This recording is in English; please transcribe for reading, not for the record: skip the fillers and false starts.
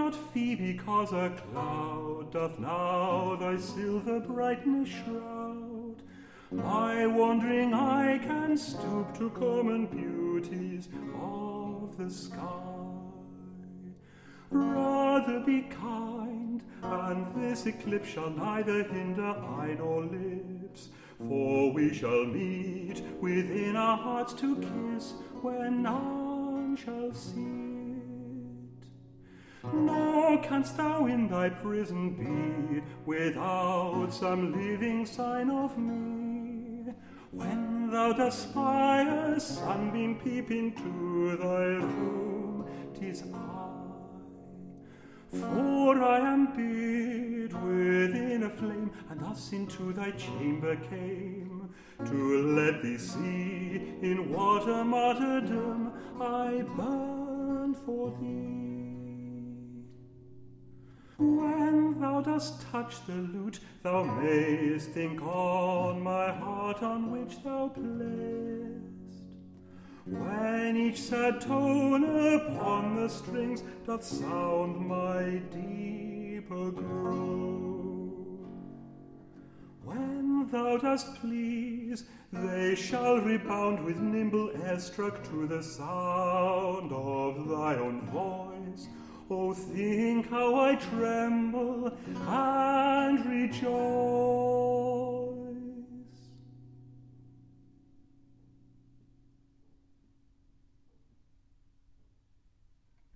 not Phoebe cause a cloud doth now thy silver brightness shroud? My wandering eye can stoop to common beauties of the sky. Rather be kind, and this eclipse shall neither hinder eye nor lips, for we shall meet within our hearts to kiss when none shall see it. Nor canst thou in thy prison be without some living sign of me. When thou dost spy a sunbeam peep into thy room, 'tis I. For I am bid within a flame, and thus into thy chamber came, to let thee see in what a martyrdom I burn for thee. When thou dost touch the lute, thou mayst think on my heart on which thou playest. When each sad tone upon the strings doth sound my deeper groan. When thou dost please, they shall rebound with nimble air struck to the sound of thy own voice. Oh, think how I tremble and rejoice.